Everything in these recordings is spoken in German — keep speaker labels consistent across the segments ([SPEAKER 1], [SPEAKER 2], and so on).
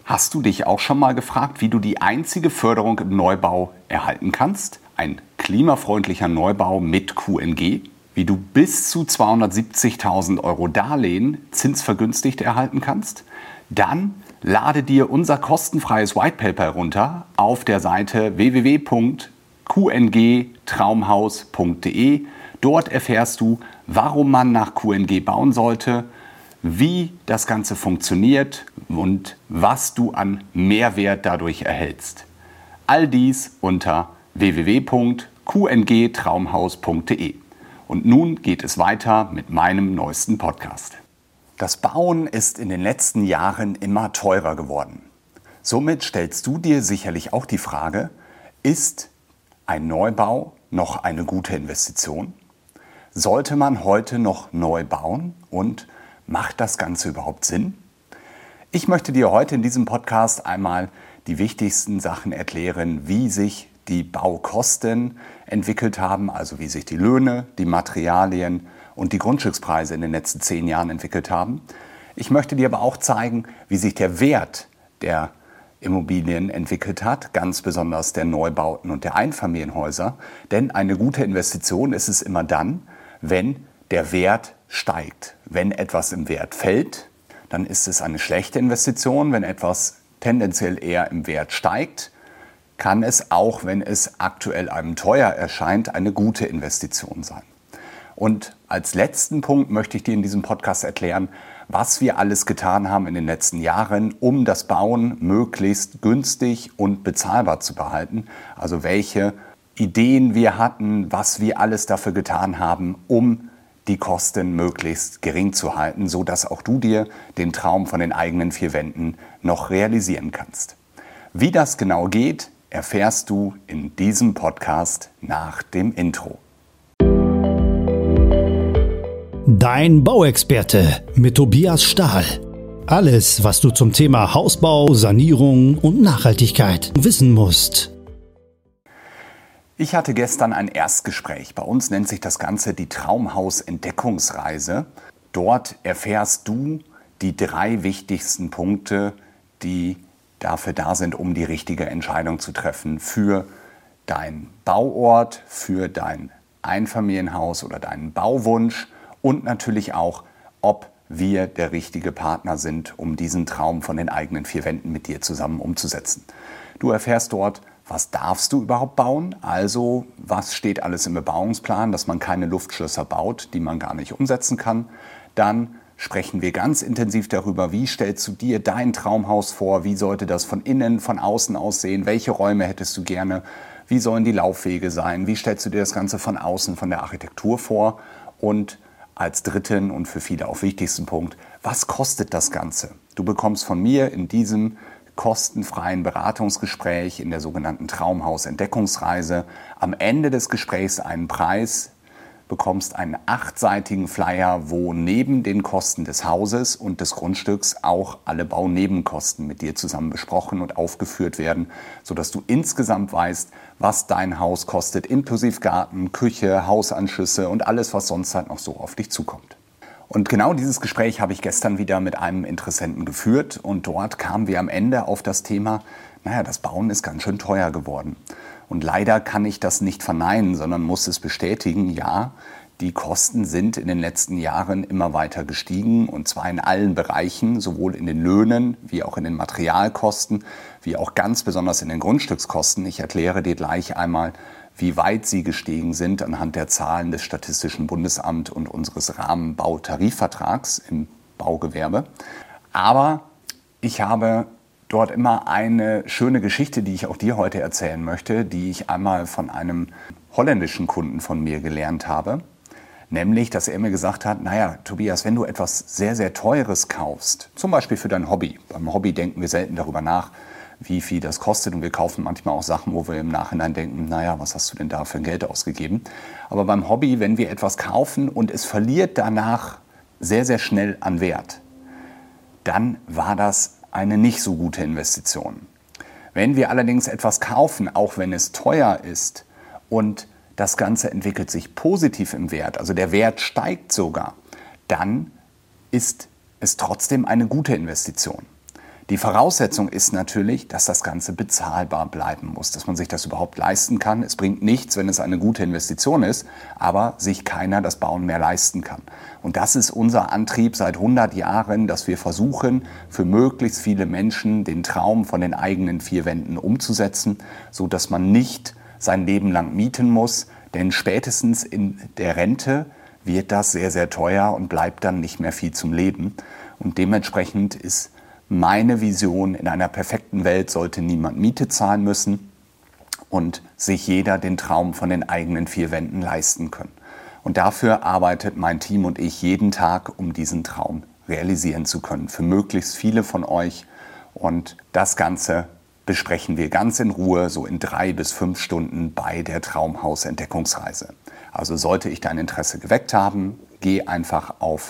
[SPEAKER 1] Hast du dich auch schon mal gefragt, wie du die einzige Förderung im Neubau erhalten kannst? Ein klimafreundlicher Neubau mit QNG? Wie du bis zu 270.000 € Darlehen zinsvergünstigt erhalten kannst? Dann lade dir unser kostenfreies White Paper herunter auf der Seite www.qngtraumhaus.de. Dort erfährst du, warum man nach QNG bauen sollte, wie das Ganze funktioniert und was du an Mehrwert dadurch erhältst. All dies unter www.qngtraumhaus.de. Und nun geht es weiter mit meinem neuesten Podcast. Das Bauen ist in den letzten Jahren immer teurer geworden. Somit stellst du dir sicherlich auch die Frage, ist ein Neubau noch eine gute Investition? Sollte man heute noch neu bauen und macht das Ganze überhaupt Sinn? Ich möchte dir heute in diesem Podcast einmal die wichtigsten Sachen erklären, wie sich die Baukosten entwickelt haben, also wie sich die Löhne, die Materialien und die Grundstückspreise in den letzten 10 Jahren entwickelt haben. Ich möchte dir aber auch zeigen, wie sich der Wert der Immobilien entwickelt hat, ganz besonders der Neubauten und der Einfamilienhäuser. Denn eine gute Investition ist es immer dann, wenn der Wert steigt. Wenn etwas im Wert fällt, dann ist es eine schlechte Investition. Wenn etwas tendenziell eher im Wert steigt, kann es, auch wenn es aktuell einem teuer erscheint, eine gute Investition sein. Und als letzten Punkt möchte ich dir in diesem Podcast erklären, was wir alles getan haben in den letzten Jahren, um das Bauen möglichst günstig und bezahlbar zu behalten. Also welche Ideen wir hatten, was wir alles dafür getan haben, um die Kosten möglichst gering zu halten, sodass auch du dir den Traum von den eigenen 4 Wänden noch realisieren kannst. Wie das genau geht, erfährst du in diesem Podcast nach dem Intro.
[SPEAKER 2] Dein Bauexperte mit Tobias Stahl. Alles, was du zum Thema Hausbau, Sanierung und Nachhaltigkeit wissen musst.
[SPEAKER 1] Ich hatte gestern ein Erstgespräch. Bei uns nennt sich das Ganze die Traumhaus-Entdeckungsreise. Dort erfährst du die 3 wichtigsten Punkte, die dafür da sind, um die richtige Entscheidung zu treffen für deinen Bauort, für dein Einfamilienhaus oder deinen Bauwunsch und natürlich auch, ob wir der richtige Partner sind, um diesen Traum von den eigenen 4 Wänden mit dir zusammen umzusetzen. Du erfährst dort, was darfst du überhaupt bauen? Also was steht alles im Bebauungsplan, dass man keine Luftschlösser baut, die man gar nicht umsetzen kann. Dann sprechen wir ganz intensiv darüber, wie stellst du dir dein Traumhaus vor, wie sollte das von innen, von außen aussehen, welche Räume hättest du gerne, wie sollen die Laufwege sein, wie stellst du dir das Ganze von außen, von der Architektur vor und als dritten und für viele auch wichtigsten Punkt, was kostet das Ganze? Du bekommst von mir in diesem kostenfreien Beratungsgespräch in der sogenannten Traumhaus-Entdeckungsreise am Ende des Gesprächs einen Preis, bekommst einen 8-seitigen Flyer, wo neben den Kosten des Hauses und des Grundstücks auch alle Baunebenkosten mit dir zusammen besprochen und aufgeführt werden, sodass du insgesamt weißt, was dein Haus kostet, inklusive Garten, Küche, Hausanschlüsse und alles, was sonst halt noch so auf dich zukommt. Und genau dieses Gespräch habe ich gestern wieder mit einem Interessenten geführt und dort kamen wir am Ende auf das Thema, das Bauen ist ganz schön teuer geworden. Und leider kann ich das nicht verneinen, sondern muss es bestätigen, ja, die Kosten sind in den letzten Jahren immer weiter gestiegen und zwar in allen Bereichen, sowohl in den Löhnen wie auch in den Materialkosten, wie auch ganz besonders in den Grundstückskosten. Ich erkläre dir gleich einmal, wie weit sie gestiegen sind anhand der Zahlen des Statistischen Bundesamts und unseres Rahmenbautarifvertrags im Baugewerbe. Aber ich habe dort immer eine schöne Geschichte, die ich auch dir heute erzählen möchte, die ich einmal von einem holländischen Kunden von mir gelernt habe. Nämlich, dass er mir gesagt hat, Tobias, wenn du etwas sehr, sehr Teures kaufst, zum Beispiel für dein Hobby. Beim Hobby denken wir selten darüber nach, wie viel das kostet. Und wir kaufen manchmal auch Sachen, wo wir im Nachhinein denken, was hast du denn da für Geld ausgegeben? Aber beim Hobby, wenn wir etwas kaufen und es verliert danach sehr, sehr schnell an Wert, dann war das eine nicht so gute Investition. Wenn wir allerdings etwas kaufen, auch wenn es teuer ist und das Ganze entwickelt sich positiv im Wert, also der Wert steigt sogar, dann ist es trotzdem eine gute Investition. Die Voraussetzung ist natürlich, dass das Ganze bezahlbar bleiben muss, dass man sich das überhaupt leisten kann. Es bringt nichts, wenn es eine gute Investition ist, aber sich keiner das Bauen mehr leisten kann. Und das ist unser Antrieb seit 100 Jahren, dass wir versuchen, für möglichst viele Menschen den Traum von den eigenen 4 Wänden umzusetzen, so dass man nicht sein Leben lang mieten muss, denn spätestens in der Rente wird das sehr, sehr teuer und bleibt dann nicht mehr viel zum Leben. Und dementsprechend ist meine Vision, in einer perfekten Welt sollte niemand Miete zahlen müssen und sich jeder den Traum von den eigenen 4 Wänden leisten können. Und dafür arbeitet mein Team und ich jeden Tag, um diesen Traum realisieren zu können, für möglichst viele von euch. Und das Ganze besprechen wir ganz in Ruhe, so in 3 bis 5 Stunden bei der Traumhaus-Entdeckungsreise. Also sollte ich dein Interesse geweckt haben, geh einfach auf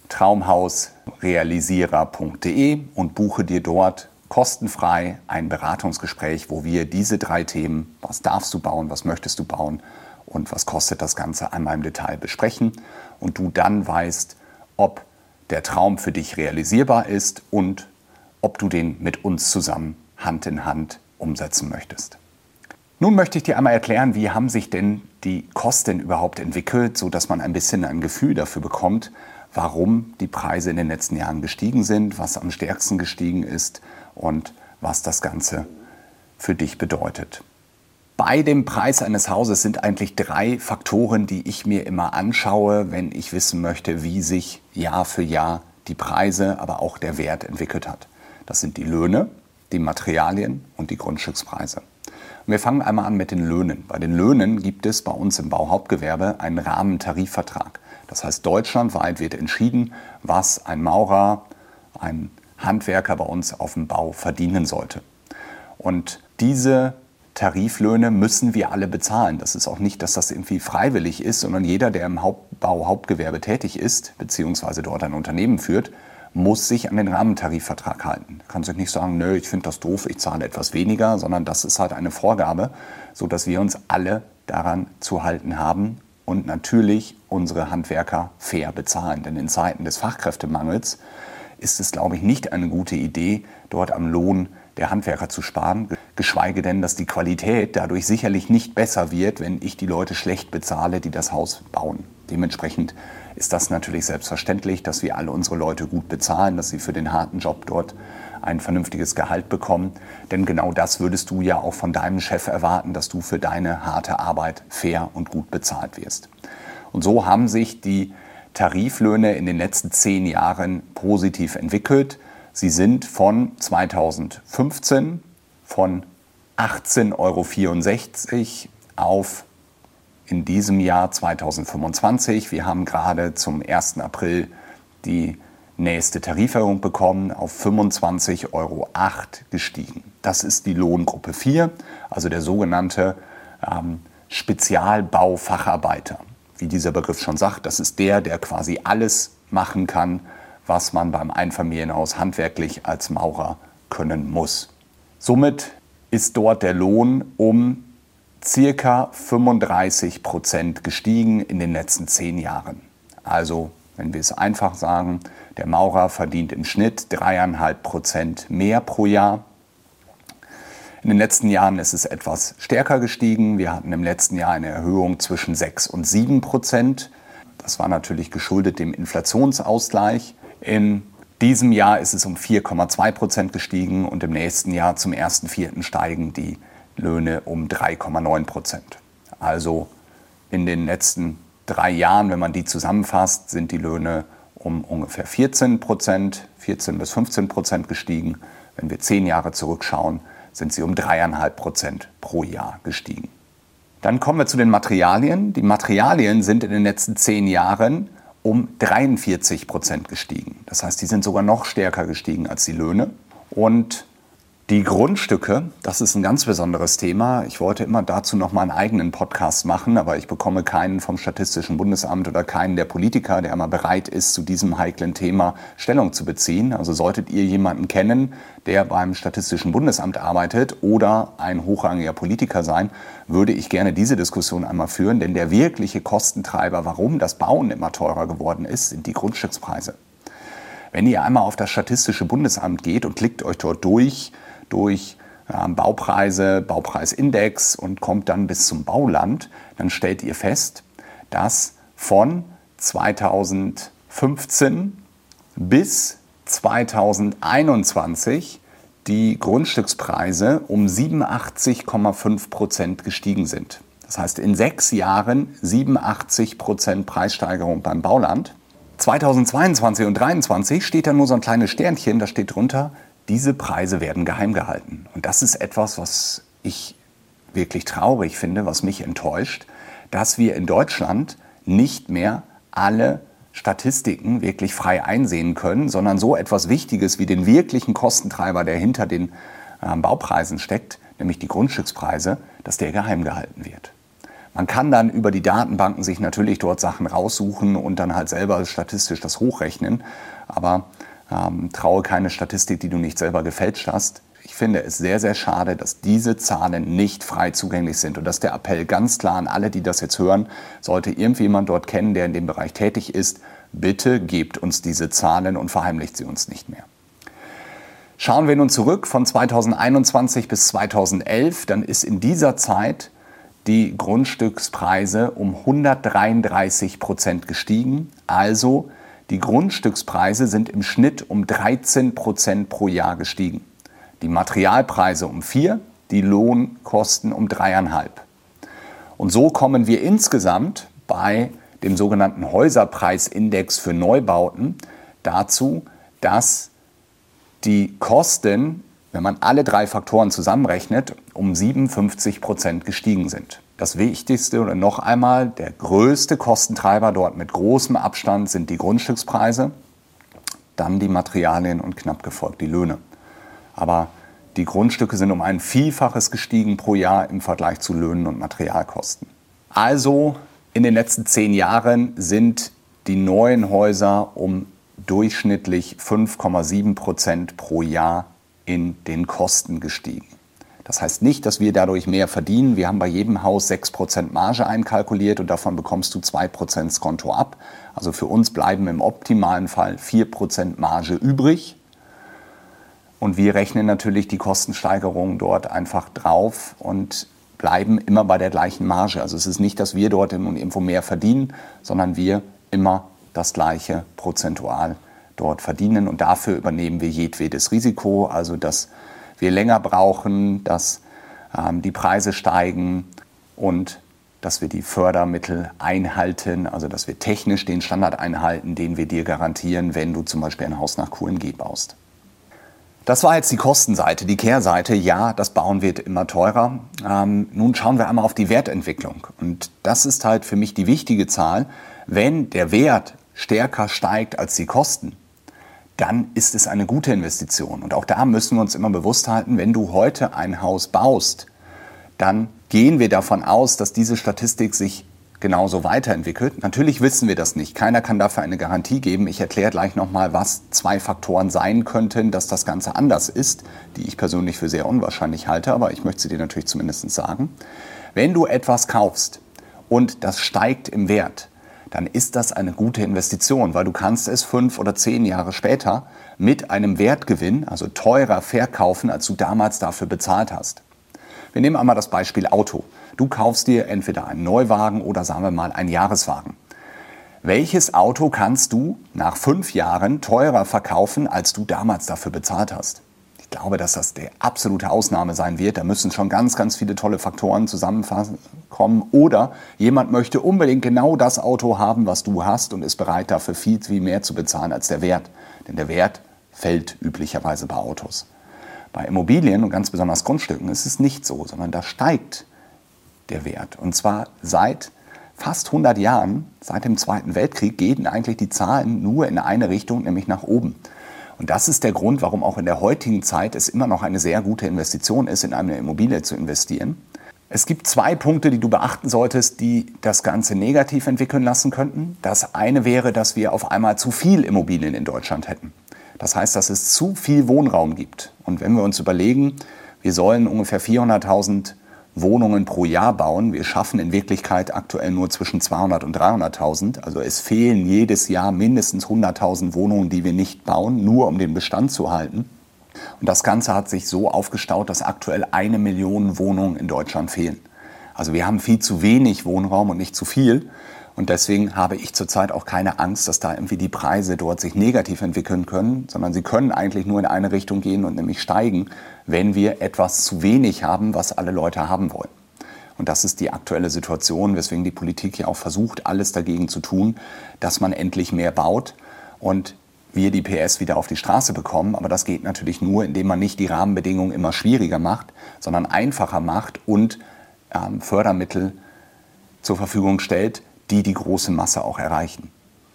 [SPEAKER 1] traumhausrealisierer.de und buche dir dort kostenfrei ein Beratungsgespräch, wo wir diese 3 Themen, was darfst du bauen, was möchtest du bauen und was kostet das Ganze, einmal im Detail besprechen und du dann weißt, ob der Traum für dich realisierbar ist und ob du den mit uns zusammen Hand in Hand umsetzen möchtest. Nun möchte ich dir einmal erklären, wie haben sich denn die Kosten überhaupt entwickelt, sodass man ein bisschen ein Gefühl dafür bekommt, warum die Preise in den letzten Jahren gestiegen sind, was am stärksten gestiegen ist und was das Ganze für dich bedeutet. Bei dem Preis eines Hauses sind eigentlich 3 Faktoren, die ich mir immer anschaue, wenn ich wissen möchte, wie sich Jahr für Jahr die Preise, aber auch der Wert entwickelt hat. Das sind die Löhne, die Materialien und die Grundstückspreise. Und wir fangen einmal an mit den Löhnen. Bei den Löhnen gibt es bei uns im Bauhauptgewerbe einen Rahmentarifvertrag. Das heißt, deutschlandweit wird entschieden, was ein Maurer, ein Handwerker bei uns auf dem Bau verdienen sollte. Und diese Tariflöhne müssen wir alle bezahlen. Das ist auch nicht, dass das irgendwie freiwillig ist, sondern jeder, der im Bauhauptgewerbe tätig ist, beziehungsweise dort ein Unternehmen führt, muss sich an den Rahmentarifvertrag halten. Kann sich nicht sagen, nö, ich finde das doof, ich zahle etwas weniger, sondern das ist halt eine Vorgabe, sodass wir uns alle daran zu halten haben und natürlich unsere Handwerker fair bezahlen. Denn in Zeiten des Fachkräftemangels ist es, glaube ich, nicht eine gute Idee, dort am Lohn der Handwerker zu sparen, geschweige denn, dass die Qualität dadurch sicherlich nicht besser wird, wenn ich die Leute schlecht bezahle, die das Haus bauen. Dementsprechend ist das natürlich selbstverständlich, dass wir alle unsere Leute gut bezahlen, dass sie für den harten Job dort ein vernünftiges Gehalt bekommen. Denn genau das würdest du ja auch von deinem Chef erwarten, dass du für deine harte Arbeit fair und gut bezahlt wirst. Und so haben sich die Tariflöhne in den letzten 10 Jahren positiv entwickelt. Sie sind von 2015 von 18,64 € auf in diesem Jahr 2025. Wir haben gerade zum 1. April die nächste Tariferhöhung bekommen, auf 25,08 € gestiegen. Das ist die Lohngruppe 4, also der sogenannte Spezialbaufacharbeiter. Wie dieser Begriff schon sagt, das ist der quasi alles machen kann, was man beim Einfamilienhaus handwerklich als Maurer können muss. Somit ist dort der Lohn um ca. 35% gestiegen in den letzten 10 Jahren. Also, wenn wir es einfach sagen, der Maurer verdient im Schnitt 3,5% mehr pro Jahr. In den letzten Jahren ist es etwas stärker gestiegen. Wir hatten im letzten Jahr eine Erhöhung zwischen 6 und 7%. Das war natürlich geschuldet dem Inflationsausgleich. In diesem Jahr ist es um 4,2% gestiegen und im nächsten Jahr zum 1.4. steigen die Löhne um 3,9%. Also in den letzten 3 Jahren, wenn man die zusammenfasst, sind die Löhne um ungefähr 14 bis 15% gestiegen. Wenn wir 10 Jahre zurückschauen, sind sie um 3,5% pro Jahr gestiegen. Dann kommen wir zu den Materialien. Die Materialien sind in den letzten 10 Jahren um 43% gestiegen. Das heißt, die sind sogar noch stärker gestiegen als die Löhne. Und die Grundstücke, das ist ein ganz besonderes Thema. Ich wollte immer dazu noch mal einen eigenen Podcast machen, aber ich bekomme keinen vom Statistischen Bundesamt oder keinen der Politiker, der einmal bereit ist, zu diesem heiklen Thema Stellung zu beziehen. Also solltet ihr jemanden kennen, der beim Statistischen Bundesamt arbeitet oder ein hochrangiger Politiker sein, würde ich gerne diese Diskussion einmal führen. Denn der wirkliche Kostentreiber, warum das Bauen immer teurer geworden ist, sind die Grundstückspreise. Wenn ihr einmal auf das Statistische Bundesamt geht und klickt euch dort durch Baupreise, Baupreisindex und kommt dann bis zum Bauland, dann stellt ihr fest, dass von 2015 bis 2021 die Grundstückspreise um 87,5% gestiegen sind. Das heißt, in 6 Jahren 87% Preissteigerung beim Bauland. 2022 und 2023 steht da nur so ein kleines Sternchen, da steht drunter, diese Preise werden geheim gehalten. Und das ist etwas, was ich wirklich traurig finde, was mich enttäuscht, dass wir in Deutschland nicht mehr alle Statistiken wirklich frei einsehen können, sondern so etwas Wichtiges wie den wirklichen Kostentreiber, der hinter den Baupreisen steckt, nämlich die Grundstückspreise, dass der geheim gehalten wird. Man kann dann über die Datenbanken sich natürlich dort Sachen raussuchen und dann halt selber statistisch das hochrechnen, aber traue keine Statistik, die du nicht selber gefälscht hast. Ich finde es sehr, sehr schade, dass diese Zahlen nicht frei zugänglich sind. Und das ist der Appell ganz klar an alle, die das jetzt hören. Sollte irgendjemand dort kennen, der in dem Bereich tätig ist, bitte gebt uns diese Zahlen und verheimlicht sie uns nicht mehr. Schauen wir nun zurück von 2021 bis 2011, dann ist in dieser Zeit die Grundstückspreise um 133% gestiegen. Also die Grundstückspreise sind im Schnitt um 13% pro Jahr gestiegen. Die Materialpreise um 4, die Lohnkosten um 3,5. Und so kommen wir insgesamt bei dem sogenannten Häuserpreisindex für Neubauten dazu, dass die Kosten, wenn man alle 3 Faktoren zusammenrechnet, um 57% gestiegen sind. Das Wichtigste oder noch einmal, der größte Kostentreiber dort mit großem Abstand sind die Grundstückspreise, dann die Materialien und knapp gefolgt die Löhne. Aber die Grundstücke sind um ein Vielfaches gestiegen pro Jahr im Vergleich zu Löhnen und Materialkosten. Also in den letzten 10 Jahren sind die neuen Häuser um durchschnittlich 5,7% pro Jahr in den Kosten gestiegen. Das heißt nicht, dass wir dadurch mehr verdienen. Wir haben bei jedem Haus 6% Marge einkalkuliert und davon bekommst du 2% Skonto ab. Also für uns bleiben im optimalen Fall 4% Marge übrig. Und wir rechnen natürlich die Kostensteigerung dort einfach drauf und bleiben immer bei der gleichen Marge. Also es ist nicht, dass wir dort irgendwo mehr verdienen, sondern wir immer das gleiche prozentual dort verdienen. Und dafür übernehmen wir jedwedes Risiko, also dass wir länger brauchen, dass die Preise steigen und dass wir die Fördermittel einhalten, also dass wir technisch den Standard einhalten, den wir dir garantieren, wenn du zum Beispiel ein Haus nach QMG baust. Das war jetzt die Kostenseite, die Kehrseite. Ja, das Bauen wird immer teurer. Nun schauen wir einmal auf die Wertentwicklung. Und das ist halt für mich die wichtige Zahl. Wenn der Wert stärker steigt als die Kosten, dann ist es eine gute Investition. Und auch da müssen wir uns immer bewusst halten, wenn du heute ein Haus baust, dann gehen wir davon aus, dass diese Statistik sich genauso weiterentwickelt. Natürlich wissen wir das nicht. Keiner kann dafür eine Garantie geben. Ich erkläre gleich nochmal, was 2 Faktoren sein könnten, dass das Ganze anders ist, die ich persönlich für sehr unwahrscheinlich halte, aber ich möchte sie dir natürlich zumindest sagen. Wenn du etwas kaufst und das steigt im Wert, dann ist das eine gute Investition, weil du kannst es 5 oder 10 Jahre später mit einem Wertgewinn, also teurer verkaufen, als du damals dafür bezahlt hast. Wir nehmen einmal das Beispiel Auto. Du kaufst dir entweder einen Neuwagen oder sagen wir mal einen Jahreswagen. Welches Auto kannst du nach 5 Jahren teurer verkaufen, als du damals dafür bezahlt hast? Ich glaube, dass das der absolute Ausnahme sein wird. Da müssen schon ganz, ganz viele tolle Faktoren zusammenkommen. Oder jemand möchte unbedingt genau das Auto haben, was du hast und ist bereit, dafür viel, viel mehr zu bezahlen als der Wert. Denn der Wert fällt üblicherweise bei Autos. Bei Immobilien und ganz besonders Grundstücken ist es nicht so, sondern da steigt der Wert. Und zwar seit fast 100 Jahren, seit dem Zweiten Weltkrieg, gehen eigentlich die Zahlen nur in eine Richtung, nämlich nach oben. Und das ist der Grund, warum auch in der heutigen Zeit es immer noch eine sehr gute Investition ist, in eine Immobilie zu investieren. Es gibt 2 Punkte, die du beachten solltest, die das Ganze negativ entwickeln lassen könnten. Das eine wäre, dass wir auf einmal zu viel Immobilien in Deutschland hätten. Das heißt, dass es zu viel Wohnraum gibt. Und wenn wir uns überlegen, wir sollen ungefähr 400.000 Wohnungen pro Jahr bauen. Wir schaffen in Wirklichkeit aktuell nur zwischen 200 und 300.000. Also es fehlen jedes Jahr mindestens 100.000 Wohnungen, die wir nicht bauen, nur um den Bestand zu halten. Und das Ganze hat sich so aufgestaut, dass aktuell 1 Million Wohnungen in Deutschland fehlen. Also wir haben viel zu wenig Wohnraum und nicht zu viel. Und deswegen habe ich zurzeit auch keine Angst, dass da irgendwie die Preise dort sich negativ entwickeln können, sondern sie können eigentlich nur in eine Richtung gehen und nämlich steigen, wenn wir etwas zu wenig haben, was alle Leute haben wollen. Und das ist die aktuelle Situation, weswegen die Politik ja auch versucht, alles dagegen zu tun, dass man endlich mehr baut und wir die PS wieder auf die Straße bekommen. Aber das geht natürlich nur, indem man nicht die Rahmenbedingungen immer schwieriger macht, sondern einfacher macht und Fördermittel zur Verfügung stellt, die die große Masse auch erreichen.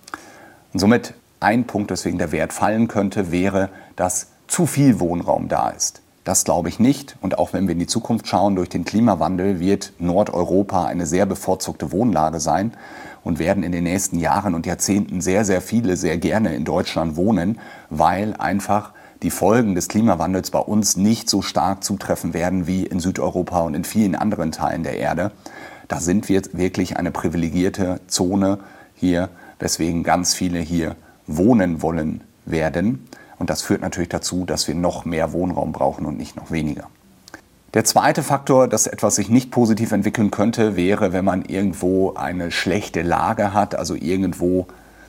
[SPEAKER 1] Und somit ein Punkt, weswegen der Wert fallen könnte, wäre, dass zu viel Wohnraum da ist. Das glaube ich nicht. Und auch wenn wir in die Zukunft schauen, durch den Klimawandel wird Nordeuropa eine sehr bevorzugte Wohnlage sein und werden in den nächsten Jahren und Jahrzehnten sehr, sehr viele sehr gerne in Deutschland wohnen, weil einfach die Folgen des Klimawandels bei uns nicht so stark zutreffen werden wie in Südeuropa und in vielen anderen Teilen der Erde. Da sind wir wirklich eine privilegierte Zone hier, weswegen ganz viele hier wohnen wollen werden. Und das führt natürlich dazu, dass wir noch mehr Wohnraum brauchen und nicht noch weniger. Der zweite Faktor, dass etwas sich nicht positiv entwickeln könnte, wäre, wenn man irgendwo eine schlechte Lage hat, also irgendwo,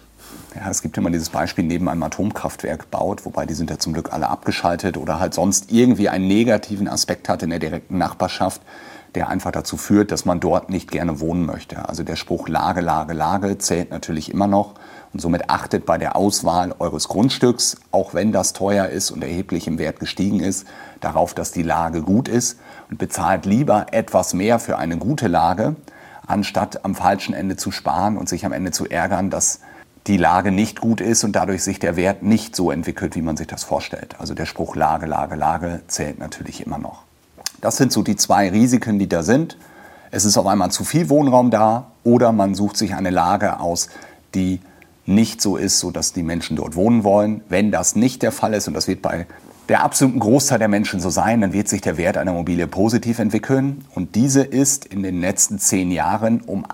[SPEAKER 1] ja, es gibt immer dieses Beispiel, neben einem Atomkraftwerk baut, wobei die sind ja zum Glück alle abgeschaltet, oder halt sonst irgendwie einen negativen Aspekt hat in der direkten Nachbarschaft, der einfach dazu führt, dass man dort nicht gerne wohnen möchte. Also der Spruch Lage, Lage, Lage zählt natürlich immer noch und somit achtet bei der Auswahl eures Grundstücks, auch wenn das teuer ist und erheblich im Wert gestiegen ist, darauf, dass die Lage gut ist und bezahlt lieber etwas mehr für eine gute Lage, anstatt am falschen Ende zu sparen und sich am Ende zu ärgern, dass die Lage nicht gut ist und dadurch sich der Wert nicht so entwickelt, wie man sich das vorstellt. Also der Spruch Lage, Lage, Lage zählt natürlich immer noch. Das sind so die zwei Risiken, die da sind. Es ist auf einmal zu viel Wohnraum da oder man sucht sich eine Lage aus, die nicht so ist, sodass die Menschen dort wohnen wollen. Wenn das nicht der Fall ist, und das wird bei der absoluten Großteil der Menschen so sein, dann wird sich der Wert einer Immobilie positiv entwickeln. Und diese ist in den letzten 10 Jahren um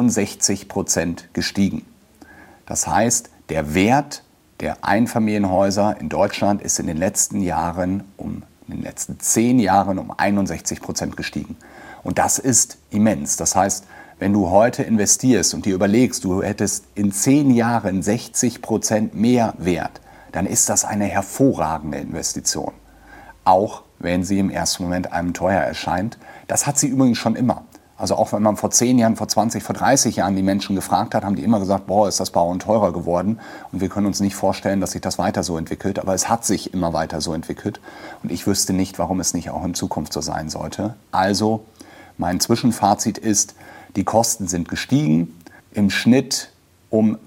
[SPEAKER 1] 61% gestiegen. Das heißt, der Wert der Einfamilienhäuser in Deutschland ist in den letzten 10 Jahren um 61% gestiegen. Und das ist immens. Das heißt, wenn du heute investierst und dir überlegst, du hättest in 10 Jahren 60% mehr Wert, dann ist das eine hervorragende Investition. Auch wenn sie im ersten Moment einem teuer erscheint. Das hat sie übrigens schon immer. Also auch wenn man vor 10 Jahren, vor 20, vor 30 Jahren die Menschen gefragt hat, haben die immer gesagt, boah, ist das Bauen teurer geworden. Und wir können uns nicht vorstellen, dass sich das weiter so entwickelt. Aber es hat sich immer weiter so entwickelt. Und ich wüsste nicht, warum es nicht auch in Zukunft so sein sollte. Also mein Zwischenfazit ist, die Kosten sind gestiegen, im Schnitt um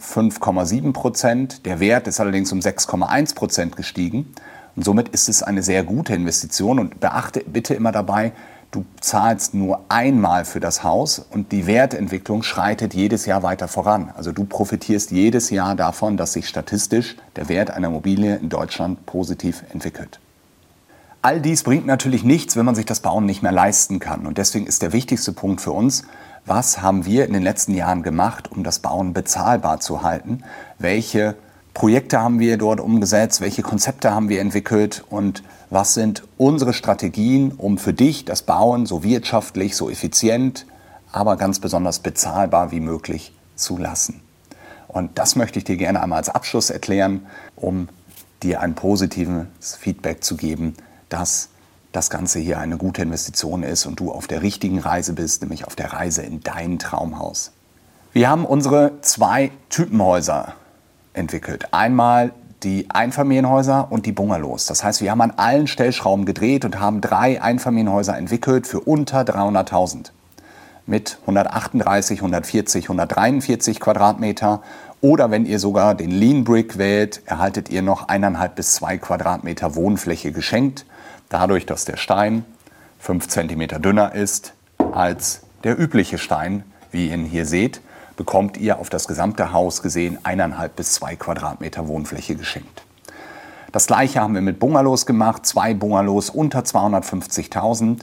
[SPEAKER 1] 5,7%. Der Wert ist allerdings um 6,1% gestiegen. Und somit ist es eine sehr gute Investition. Und beachte bitte immer dabei, du zahlst nur einmal für das Haus und die Wertentwicklung schreitet jedes Jahr weiter voran. Also du profitierst jedes Jahr davon, dass sich statistisch der Wert einer Immobilie in Deutschland positiv entwickelt. All dies bringt natürlich nichts, wenn man sich das Bauen nicht mehr leisten kann. Und deswegen ist der wichtigste Punkt für uns, was haben wir in den letzten Jahren gemacht, um das Bauen bezahlbar zu halten? Welche Projekte haben wir dort umgesetzt? Welche Konzepte haben wir entwickelt? Und was sind unsere Strategien, um für dich das Bauen so wirtschaftlich, so effizient, aber ganz besonders bezahlbar wie möglich zu lassen? Und das möchte ich dir gerne einmal als Abschluss erklären, um dir ein positives Feedback zu geben, dass das Ganze hier eine gute Investition ist und du auf der richtigen Reise bist, nämlich auf der Reise in dein Traumhaus. Wir haben unsere 2 Typenhäuser entwickelt. Einmal die Einfamilienhäuser und die Bungalows. Das heißt, wir haben an allen Stellschrauben gedreht und haben 3 Einfamilienhäuser entwickelt für unter 300.000. Mit 138, 140, 143 Quadratmeter. Oder wenn ihr sogar den Lean Brick wählt, erhaltet ihr noch 1,5 bis 2 Quadratmeter Wohnfläche geschenkt. Dadurch, dass der Stein 5 cm dünner ist als der übliche Stein, wie ihr ihn hier seht, bekommt ihr auf das gesamte Haus gesehen 1,5 bis 2 Quadratmeter Wohnfläche geschenkt. Das gleiche haben wir mit Bungalows gemacht, 2 Bungalows unter 250.000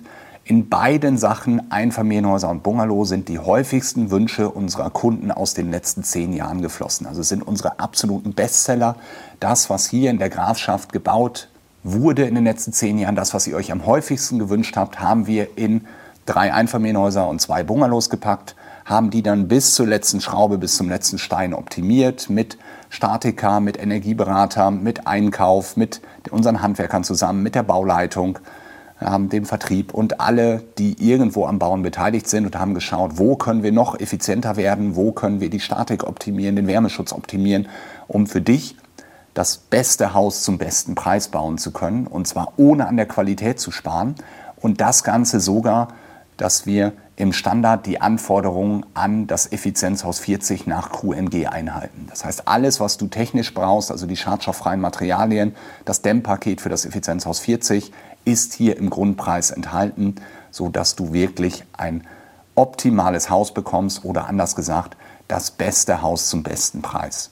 [SPEAKER 1] In beiden Sachen, Einfamilienhäuser und Bungalow, sind die häufigsten Wünsche unserer Kunden aus den letzten 10 Jahren geflossen. Also es sind unsere absoluten Bestseller. Das, was hier in der Grafschaft gebaut wurde in den letzten 10 Jahren, das, was ihr euch am häufigsten gewünscht habt, haben wir in 3 Einfamilienhäuser und 2 Bungalows gepackt, haben die dann bis zur letzten Schraube, bis zum letzten Stein optimiert mit Statiker, mit Energieberater, mit Einkauf, mit unseren Handwerkern zusammen, mit der Bauleitung, haben den Vertrieb und alle, die irgendwo am Bauen beteiligt sind und haben geschaut, wo können wir noch effizienter werden, wo können wir die Statik optimieren, den Wärmeschutz optimieren, um für dich das beste Haus zum besten Preis bauen zu können, und zwar ohne an der Qualität zu sparen, und das Ganze sogar, dass wir im Standard die Anforderungen an das Effizienzhaus 40 nach QMG einhalten. Das heißt, alles, was du technisch brauchst, also die schadstofffreien Materialien, das Dämmpaket für das Effizienzhaus 40, ist hier im Grundpreis enthalten, sodass du wirklich ein optimales Haus bekommst oder anders gesagt, das beste Haus zum besten Preis.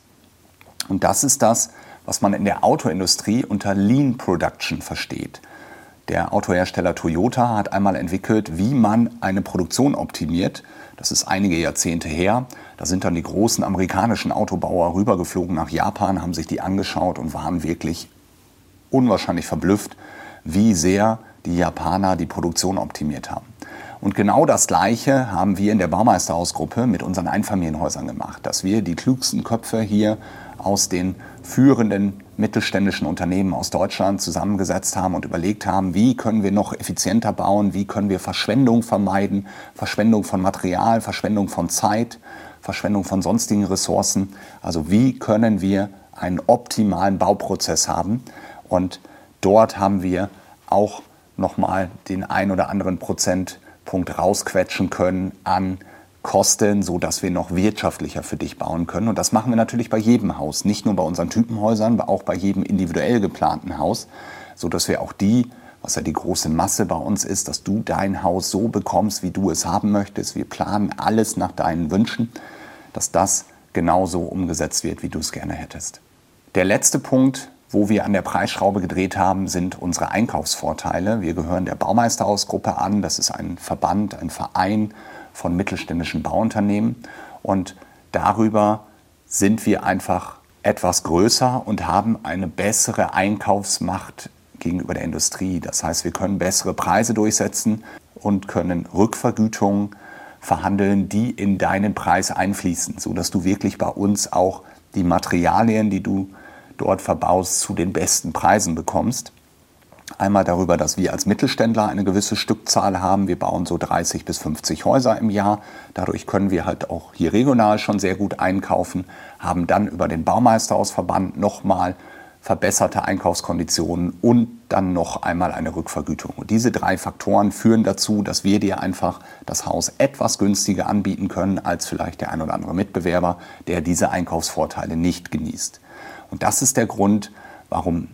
[SPEAKER 1] Und das ist das, was man in der Autoindustrie unter Lean Production versteht. Der Autohersteller Toyota hat einmal entwickelt, wie man eine Produktion optimiert. Das ist einige Jahrzehnte her. Da sind dann die großen amerikanischen Autobauer rübergeflogen nach Japan, haben sich die angeschaut und waren wirklich unwahrscheinlich verblüfft, wie sehr die Japaner die Produktion optimiert haben. Und genau das Gleiche haben wir in der Baumeisterhausgruppe mit unseren Einfamilienhäusern gemacht, dass wir die klügsten Köpfe hier aus den führenden mittelständischen Unternehmen aus Deutschland zusammengesetzt haben und überlegt haben, wie können wir noch effizienter bauen, wie können wir Verschwendung vermeiden, Verschwendung von Material, Verschwendung von Zeit, Verschwendung von sonstigen Ressourcen. Also wie können wir einen optimalen Bauprozess haben, und dort haben wir auch nochmal den ein oder anderen Prozentpunkt rausquetschen können an Kosten, sodass wir noch wirtschaftlicher für dich bauen können. Und das machen wir natürlich bei jedem Haus, nicht nur bei unseren Typenhäusern, aber auch bei jedem individuell geplanten Haus, sodass wir auch die, was ja die große Masse bei uns ist, dass du dein Haus so bekommst, wie du es haben möchtest. Wir planen alles nach deinen Wünschen, dass das genauso umgesetzt wird, wie du es gerne hättest. Der letzte Punkt, wo wir an der Preisschraube gedreht haben, sind unsere Einkaufsvorteile. Wir gehören der Baumeisterhausgruppe an. Das ist ein Verband, ein Verein von mittelständischen Bauunternehmen. Und darüber sind wir einfach etwas größer und haben eine bessere Einkaufsmacht gegenüber der Industrie. Das heißt, wir können bessere Preise durchsetzen und können Rückvergütungen verhandeln, die in deinen Preis einfließen, sodass du wirklich bei uns auch die Materialien, die du dort verbaust, zu den besten Preisen bekommst. Einmal darüber, dass wir als Mittelständler eine gewisse Stückzahl haben. Wir bauen so 30 bis 50 Häuser im Jahr. Dadurch können wir halt auch hier regional schon sehr gut einkaufen, haben dann über den Baumeisterhausverband nochmal verbesserte Einkaufskonditionen und dann noch einmal eine Rückvergütung. Und diese 3 Faktoren führen dazu, dass wir dir einfach das Haus etwas günstiger anbieten können als vielleicht der ein oder andere Mitbewerber, der diese Einkaufsvorteile nicht genießt. Und das ist der Grund, warum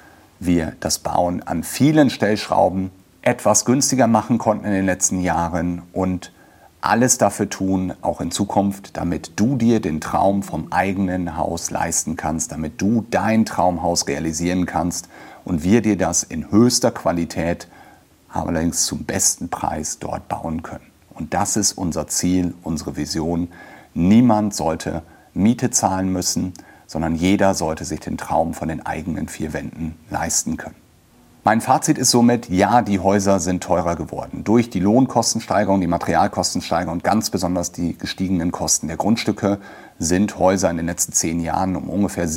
[SPEAKER 1] wir das Bauen an vielen Stellschrauben etwas günstiger machen konnten in den letzten Jahren und alles dafür tun, auch in Zukunft, damit du dir den Traum vom eigenen Haus leisten kannst, damit du dein Traumhaus realisieren kannst und wir dir das in höchster Qualität, allerdings zum besten Preis dort bauen können. Und das ist unser Ziel, unsere Vision. Niemand sollte Miete zahlen müssen, sondern jeder sollte sich den Traum von den eigenen 4 Wänden leisten können. Mein Fazit ist somit, ja, die Häuser sind teurer geworden. Durch die Lohnkostensteigerung, die Materialkostensteigerung und ganz besonders die gestiegenen Kosten der Grundstücke sind Häuser in den letzten 10 Jahren um ungefähr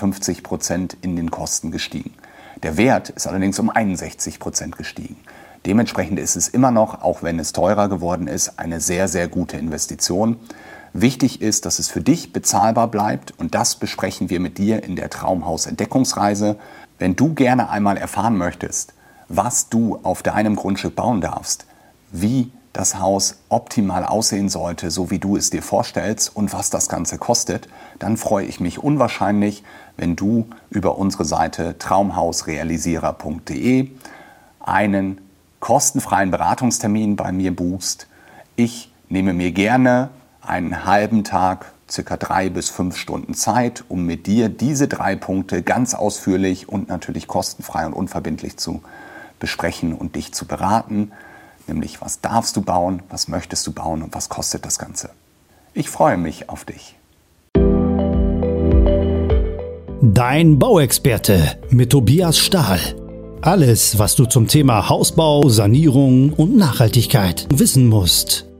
[SPEAKER 1] 57% in den Kosten gestiegen. Der Wert ist allerdings um 61% gestiegen. Dementsprechend ist es immer noch, auch wenn es teurer geworden ist, eine sehr, sehr gute Investition. Wichtig ist, dass es für dich bezahlbar bleibt, und das besprechen wir mit dir in der Traumhaus-Entdeckungsreise. Wenn du gerne einmal erfahren möchtest, was du auf deinem Grundstück bauen darfst, wie das Haus optimal aussehen sollte, so wie du es dir vorstellst und was das Ganze kostet, dann freue ich mich unwahrscheinlich, wenn du über unsere Seite traumhausrealisierer.de einen kostenfreien Beratungstermin bei mir buchst. Ich nehme mir gerne einen halben Tag, circa 3 bis 5 Stunden Zeit, um mit dir diese 3 Punkte ganz ausführlich und natürlich kostenfrei und unverbindlich zu besprechen und dich zu beraten. nämlich was darfst du bauen, was möchtest du bauen und was kostet das Ganze. Ich freue mich auf dich.
[SPEAKER 2] Dein Bauexperte mit Tobias Stahl. Alles, was du zum Thema Hausbau, Sanierung und Nachhaltigkeit wissen musst.